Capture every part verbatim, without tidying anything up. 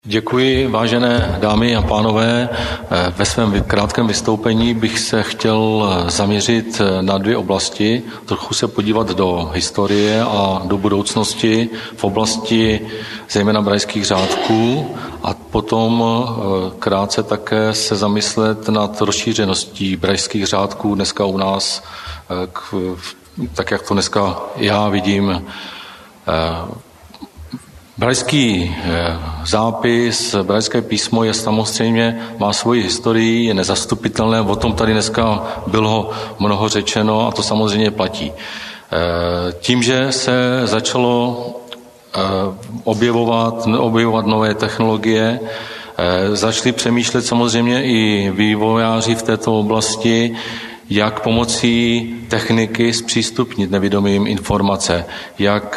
Děkuji, vážené dámy a pánové. Ve svém krátkém vystoupení bych se chtěl zaměřit na dvě oblasti, trochu se podívat do historie a do budoucnosti v oblasti zejména brajských řádků a potom krátce také se zamyslet nad rozšířeností brajských řádků dneska u nás, tak jak to dneska já vidím. Brajský zápis, brajské písmo je samozřejmě, má svoji historii, je nezastupitelné, o tom tady dneska bylo mnoho řečeno a to samozřejmě platí. Tím, že se začalo objevovat, objevovat nové technologie, začali přemýšlet samozřejmě i vývojáři v této oblasti, jak pomocí techniky zpřístupnit nevědomým informace, jak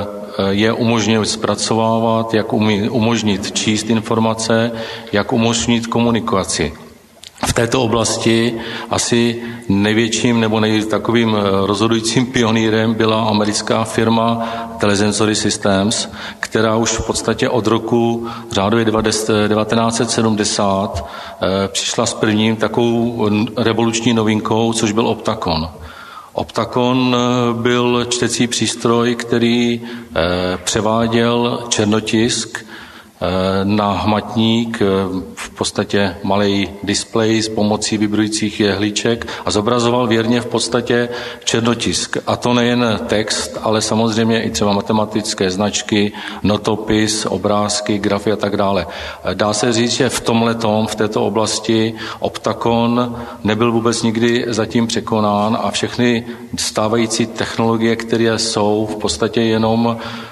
je umožnit zpracovávat, jak umožnit číst informace, jak umožnit komunikaci. V této oblasti asi největším nebo nej, takovým rozhodujícím pionýrem byla americká firma Telesensory Systems, která už v podstatě od roku řádově devatenáct set sedmdesát přišla s prvním takovou revoluční novinkou, což byl Optakon. Optakon byl čtecí přístroj, který převáděl černotisk na hmatník, v podstatě malý displej s pomocí vibrujících jehliček a zobrazoval věrně v podstatě černotisk. A to nejen text, ale samozřejmě i třeba matematické značky, notopis, obrázky, grafy a tak dále. Dá se říct, že v tomhletom, v této oblasti Optakon nebyl vůbec nikdy zatím překonán a všechny stávající technologie, které jsou, v podstatě jenom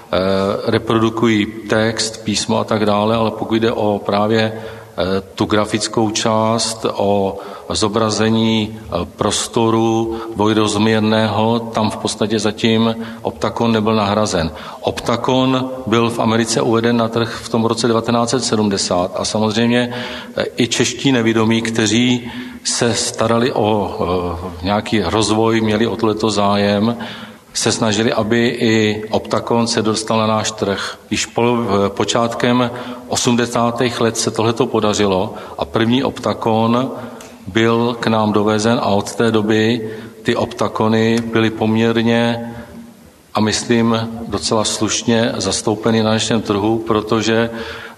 reprodukují text, písmo a tak dále, ale pokud jde o právě tu grafickou část, o zobrazení prostoru dvojrozměrného, tam v podstatě zatím Optakon nebyl nahrazen. Optakon byl v Americe uveden na trh v tom roce devatenáct set sedmdesát a samozřejmě i čeští nevědomí, kteří se starali o nějaký rozvoj, měli o tohleto zájem, se snažili, aby i Optakon se dostal na náš trh. Již po, počátkem osmdesátých let se tohleto podařilo a první Optakon byl k nám dovezen a od té doby ty Optakony byly poměrně a myslím docela slušně zastoupeny na našem trhu, protože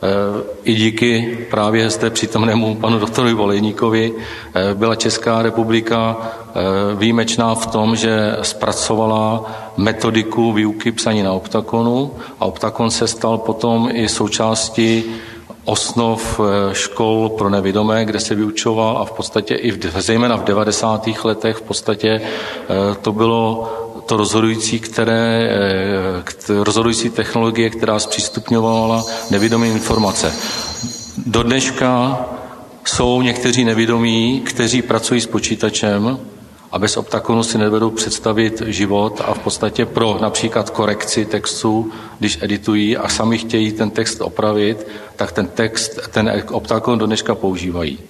i díky právě zde přítomnému panu doktoru Volejníkovi byla Česká republika výjimečná v tom, že zpracovala metodiku výuky psaní na Optakonu a Optakon se stal potom i součástí osnov škol pro nevidomé, kde se vyučoval a v podstatě i v, zejména v devadesátých letech v podstatě to bylo to rozhodující, které, rozhodující technologie, která zpřístupňovala nevědomé informace. Do dneška jsou někteří nevědomí, kteří pracují s počítačem a bez Optakonu si nedovedou představit život a v podstatě pro například korekci textu, když editují a sami chtějí ten text opravit, tak ten text, ten Optakon do dneška používají.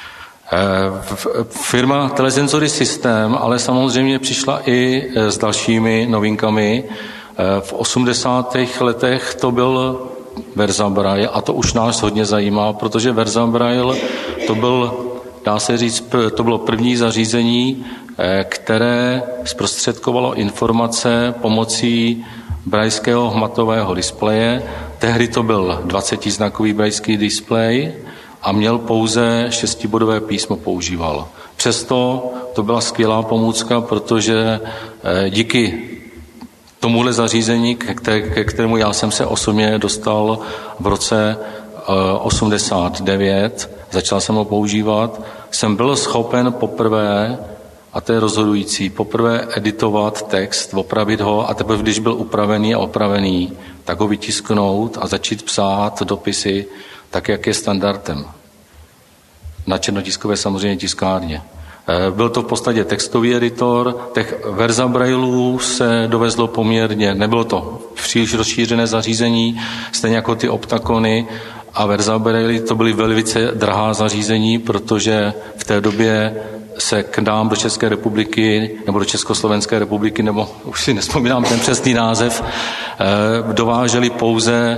Firma Telesensory System ale samozřejmě přišla i s dalšími novinkami. V osmdesátých letech to byl Verza Braille a to už nás hodně zajímá, protože Verza Braille to byl, dá se říct, to bylo první zařízení, které zprostředkovalo informace pomocí brajského hmatového displeje. Tehdy to byl dvacetiznakový brajský displej a měl pouze šestibodové písmo používal. Přesto to byla skvělá pomůcka, protože díky tomuhle zařízení, ke kterému já jsem se osobně dostal v roce osmdesát devět, začal jsem ho používat, jsem byl schopen poprvé, a to je rozhodující, poprvé editovat text, opravit ho a teprve, když byl upravený a opravený, tak ho vytisknout a začít psát dopisy, tak jak je standardem. Na černotiskové samozřejmě tiskárně. Byl to v podstatě textový editor, těch Verza Braillů se dovezlo poměrně, nebylo to příliš rozšířené zařízení, stejně jako ty Optakony a Verza Braille to byly velice drahá zařízení, protože v té době se k nám do České republiky nebo do Československé republiky, nebo už si nespomínám ten přesný název, dováželi pouze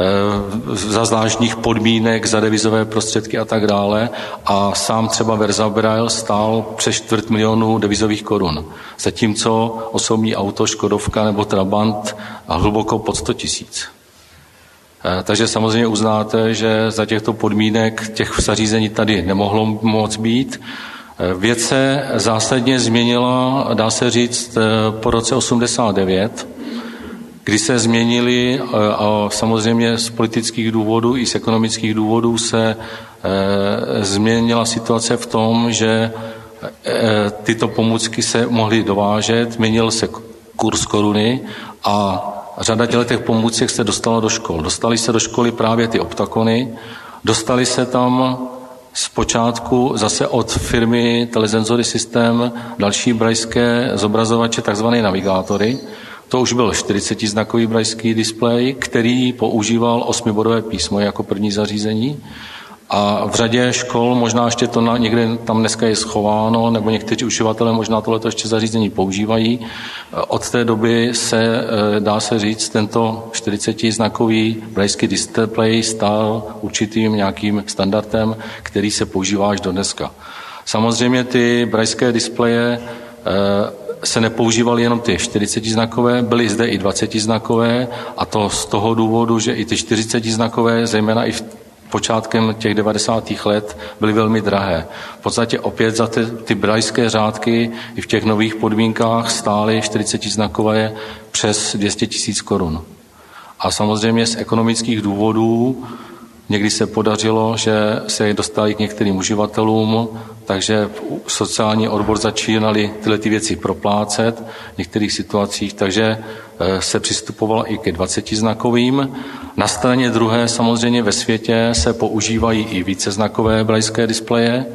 za zvláštních podmínek, za devizové prostředky a tak dále a sám třeba Versa Braille stál přes čtvrt milionu devizových korun. Zatímco osobní auto, Škodovka nebo Trabant a hluboko pod sto tisíc. Takže samozřejmě uznáte, že za těchto podmínek těch zařízení tady nemohlo moc být. Věc se zásadně změnila, dá se říct, po roce osmdesát devět, kdy se změnily a samozřejmě z politických důvodů i z ekonomických důvodů se změnila situace v tom, že tyto pomůcky se mohly dovážet, měnil se kurz koruny a řada těch pomůcek se dostala do škol. Dostali se do školy právě ty optakony, dostali se tam zpočátku zase od firmy Telesensory System další brajské zobrazovače, takzvané navigátory. To už byl čtyřicetiznakový brajský displej, který používal osmibodové písmo jako první zařízení. A v řadě škol, možná ještě to na, někde tam dneska je schováno, nebo někteří uživatelé možná tohleto ještě zařízení používají. Od té doby se, dá se říct, tento čtyřicetiznakový brajský display stal určitým nějakým standardem, který se používá až do dneska. Samozřejmě ty brajské displeje se nepoužívaly jenom ty čtyřicetiznakové, byly zde i dvacetiznakové a to z toho důvodu, že i ty čtyřicetiznakové, zejména i v počátkem těch devadesátých let byly velmi drahé. V podstatě opět za ty, ty brajské řádky i v těch nových podmínkách stály čtyřicetiznakové přes dvě stě tisíc korun. A samozřejmě z ekonomických důvodů někdy se podařilo, že se je dostali k některým uživatelům, takže sociální odbor začínali tyhle ty věci proplácet v některých situacích, takže se přistupovalo i ke dvacetiznakovým. Na straně druhé samozřejmě ve světě se používají i víceznakové brajské displeje,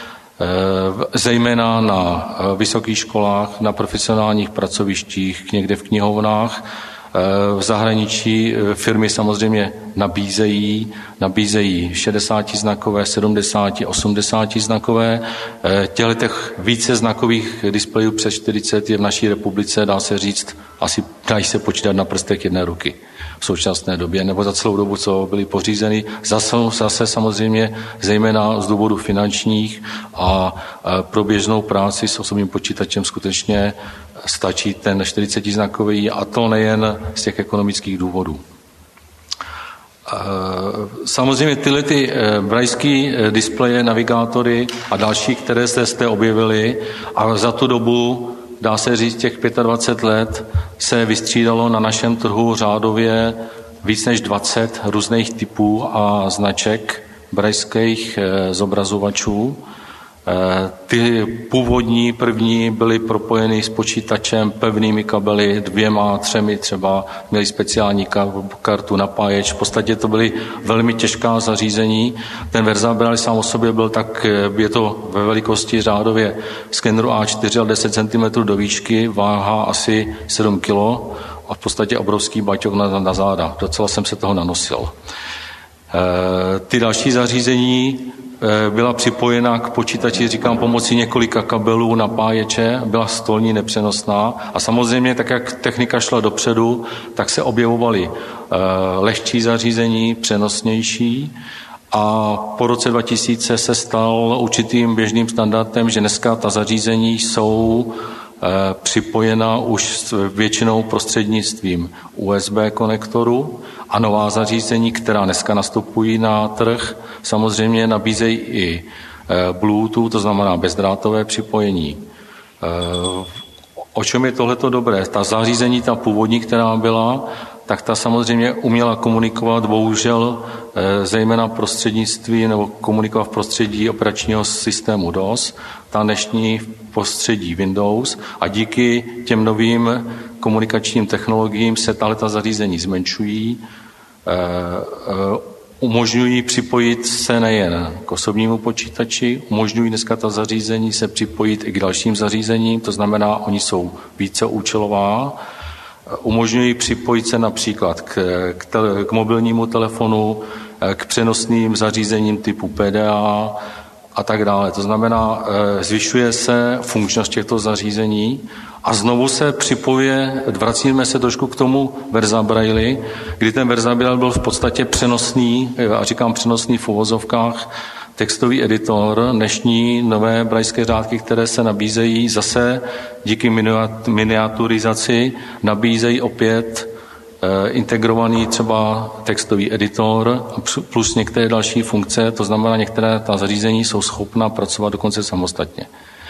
zejména na vysokých školách, na profesionálních pracovištích, někde v knihovnách. V zahraničí firmy samozřejmě nabízejí, nabízejí šedesátiznakové, sedmdesáti, osmdesátiznakové. Těchto více znakových displejů přes čtyřicet je v naší republice, dá se říct, asi dají se počítat na prstech jedné ruky v současné době, nebo za celou dobu, co byly pořízeny. Zase, zase samozřejmě zejména z důvodu finančních a pro běžnou práci s osobním počítačem skutečně stačí ten čtyřicetiznakový a to nejen z těch ekonomických důvodů. Samozřejmě tyhle ty brajské displeje, navigátory a další, které se zde objevily a za tu dobu, dá se říct, těch dvacet pět let se vystřídalo na našem trhu řádově víc než dvacet různých typů a značek brajských zobrazovačů. Ty původní první byly propojeny s počítačem pevnými kabely, dvěma, třemi třeba, měli speciální kartu, napáječ. V podstatě to byly velmi těžká zařízení. Ten Versa Braille sám o sobě byl tak, je to ve velikosti řádově skeneru A čtyři a deset centimetrů do výšky, váha asi sedm kilo a v podstatě obrovský baťok na, na záda. Docela jsem se toho nanosil. E, ty další zařízení byla připojena k počítači, říkám, pomocí několika kabelů, napáječe, byla stolní, nepřenosná a samozřejmě, tak jak technika šla dopředu, tak se objevovaly lehčí zařízení, přenosnější a po roce dva tisíce se stal určitým běžným standardem, že dneska ta zařízení jsou připojena už většinou prostřednictvím U S B konektoru a nová zařízení, která dneska nastupují na trh, samozřejmě nabízejí i Bluetooth, to znamená bezdrátové připojení. O čem je tohleto dobré? Ta zařízení, ta původní, která byla, tak ta samozřejmě uměla komunikovat, bohužel zejména prostřednictví nebo komunikovat v prostředí operačního systému DOS, ta dnešní v prostředí Windows a díky těm novým komunikačním technologiím se tato zařízení zmenšují, umožňují připojit se nejen k osobnímu počítači, umožňují dneska ta zařízení se připojit i k dalším zařízením, to znamená, oni jsou víceúčelová, umožňují připojit se například k, k, tele, k mobilnímu telefonu, k přenosným zařízením typu P D A a tak dále. To znamená, zvyšuje se funkčnost těchto zařízení a znovu se připojuje, vracíme se trošku k tomu Verza Braille, kdy ten Verza Braille byl v podstatě přenosný, a říkám přenosný v uvozovkách, textový editor, dnešní nové brajské řádky, které se nabízejí zase díky miniaturizaci, nabízejí opět integrovaný třeba textový editor plus některé další funkce, to znamená, některé ta zařízení jsou schopna pracovat dokonce samostatně.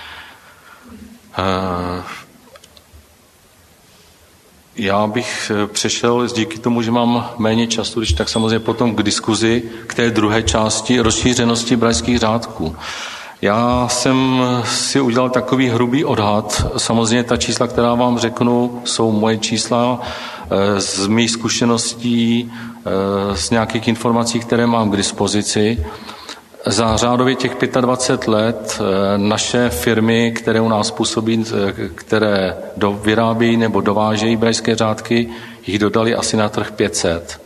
Já bych přešel, díky tomu, že mám méně času, když tak samozřejmě potom k diskuzi k té druhé části rozšířenosti brajských řádků. Já jsem si udělal takový hrubý odhad. Samozřejmě ta čísla, která vám řeknu, jsou moje čísla z mých zkušeností, z nějakých informací, které mám k dispozici. Za řádově těch dvacet pět let naše firmy, které u nás působí, které do, vyrábějí nebo dovážejí brajské řádky, jich dodali asi na trh pět set.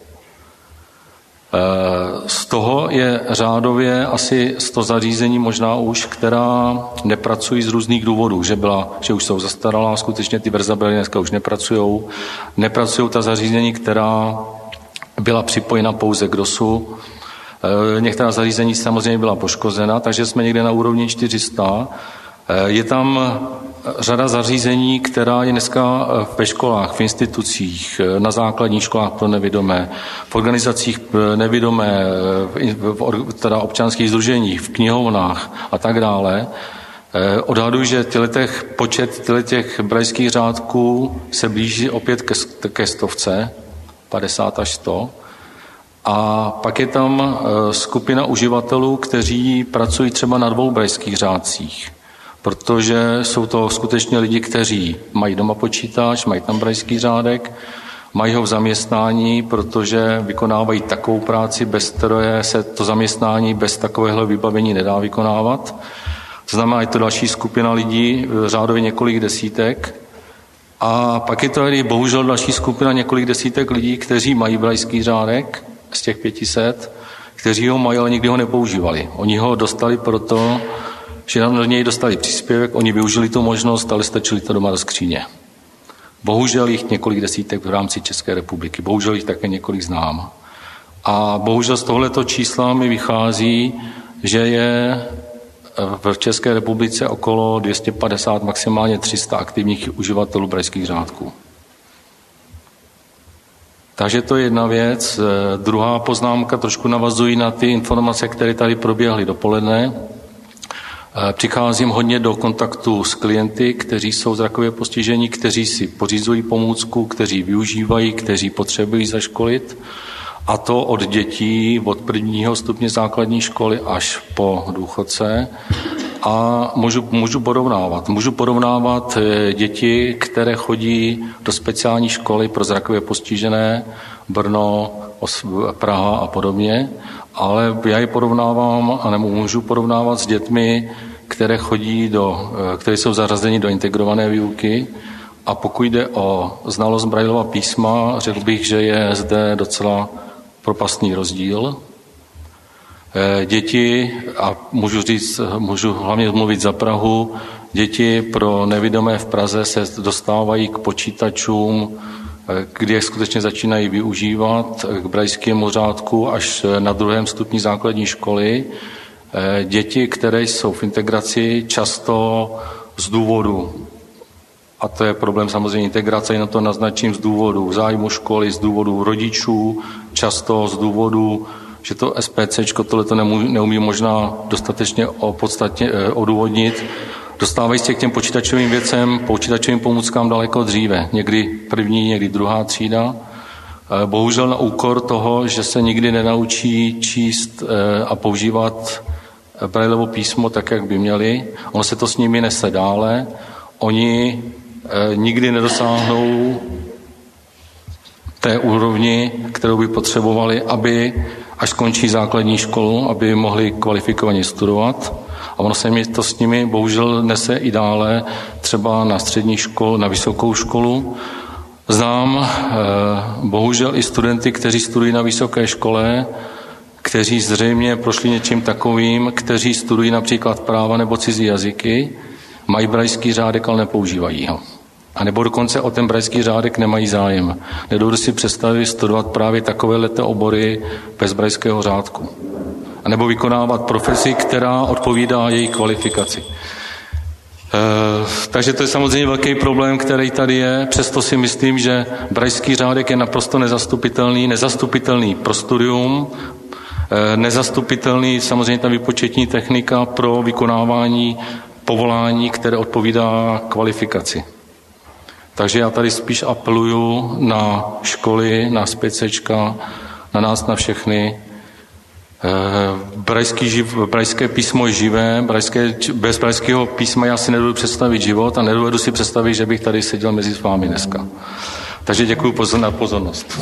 Z toho je řádově asi sto zařízení možná už, která nepracují z různých důvodů, že, byla, že už jsou zastaralá, skutečně ty Verza Braille dneska už nepracují. Nepracují ta zařízení, která byla připojena pouze k dosu. Některá zařízení samozřejmě byla poškozena, takže jsme někde na úrovni čtyři sta. Je tam řada zařízení, která je dneska ve školách, v institucích, na základních školách pro nevidomé, v organizacích nevidomé, v teda občanských sdruženích, v knihovnách a tak dále. Odhaduji, že těch počet těch brajských řádků se blíží opět ke, ke stovce, padesát až sto. A pak je tam skupina uživatelů, kteří pracují třeba na dvou brajských řádcích, protože jsou to skutečně lidi, kteří mají doma počítač, mají tam brajský řádek, mají ho v zaměstnání, protože vykonávají takovou práci, bez které se to zaměstnání bez takového vybavení nedá vykonávat. To znamená, je to další skupina lidí, řádově několik desítek. A pak je to bohužel další skupina několik desítek lidí, kteří mají brajský řádek, z těch pětiset, kteří ho mají, ale nikdy ho nepoužívali. Oni ho dostali proto, že nám do něj dostali příspěvek, oni využili tu možnost, ale stačili to doma do skříně. Bohužel jich několik desítek v rámci České republiky, bohužel jich také několik znám. A bohužel z tohoto čísla mi vychází, že je v České republice okolo dvě stě padesát, maximálně tři sta aktivních uživatelů brajských řádků. Takže to je jedna věc. Druhá poznámka, trošku navazují na ty informace, které tady proběhly dopoledne. Přicházím hodně do kontaktu s klienty, kteří jsou zrakově postižení, kteří si pořizují pomůcku, kteří využívají, kteří potřebují zaškolit. A to od dětí, od prvního stupně základní školy až po důchodce. A můžu, můžu porovnávat. Můžu porovnávat děti, které chodí do speciální školy pro zrakově postižené, Brno, Praha a podobně, ale já je porovnávám, a nebo můžu porovnávat s dětmi, které chodí do, které jsou zařazeni do integrované výuky. A pokud jde o znalost Braillova písma, řekl bych, že je zde docela propastný rozdíl. Děti, a můžu říct, můžu hlavně mluvit za Prahu, děti pro nevidomé v Praze se dostávají k počítačům, kdy je skutečně začínají využívat, k brajskému řádku až na druhém stupni základní školy. Děti, které jsou v integraci, často z důvodu, a to je problém samozřejmě integrace, jenom to naznačím, z důvodu zájmu školy, z důvodu rodičů, často z důvodu, že to SPCčko tohleto neumí možná dostatečně podstatně odůvodnit. Dostávají se k těm počítačovým věcem, počítačovým pomůckám daleko dříve. Někdy první, někdy druhá třída. Bohužel na úkor toho, že se nikdy nenaučí číst a používat Brailleovo písmo tak, jak by měli. Ono se to s nimi nese dále. Oni nikdy nedosáhnou té úrovni, kterou by potřebovali, aby až skončí základní školu, aby mohli kvalifikovaně studovat. A ono se mi to s nimi bohužel nese i dále, třeba na střední školu, na vysokou školu. Znám bohužel i studenty, kteří studují na vysoké škole, kteří zřejmě prošli něčím takovým, kteří studují například práva nebo cizí jazyky, mají brajský řádek, ale nepoužívají ho. A nebo dokonce o ten brajský řádek nemají zájem. Nedovedu si představit studovat právě takovéto obory bez brajského řádku. A nebo vykonávat profesi, která odpovídá jejich kvalifikaci. E, takže to je samozřejmě velký problém, který tady je. Přesto si myslím, že brajský řádek je naprosto nezastupitelný, nezastupitelný pro studium, e, nezastupitelný samozřejmě ta výpočetní technika pro vykonávání povolání, které odpovídá kvalifikaci. Takže já tady spíš apeluju na školy, na specečka, na nás, na všechny. Brajský živ, brajské písmo je živé, brajské, bez brajského písma já si nedovedu představit život a nedovedu si představit, že bych tady seděl mezi vámi dneska. Takže děkuji pozor na pozornost.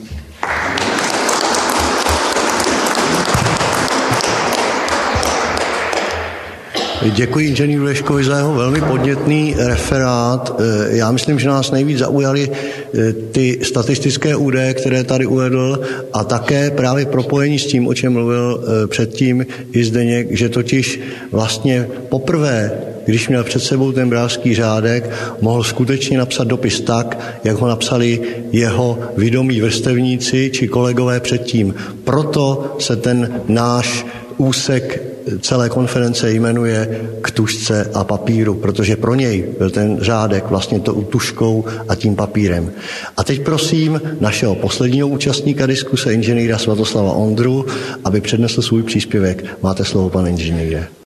Děkuji inženýru Leškovi za jeho velmi podnětný referát. Já myslím, že nás nejvíc zaujaly ty statistické údaje, které tady uvedl, a také právě propojení s tím, o čem mluvil předtím i Zdeněk, že totiž vlastně poprvé, když měl před sebou ten brajský řádek, mohl skutečně napsat dopis tak, jak ho napsali jeho vědomí vrstevníci či kolegové předtím. Proto se ten náš úsek celé konference jmenuje K tužce a papíru, protože pro něj byl ten řádek vlastně tou tužkou a tím papírem. A teď prosím našeho posledního účastníka diskuse, inženýra Svatoslava Ondru, aby přednesl svůj příspěvek. Máte slovo, pane inženýre.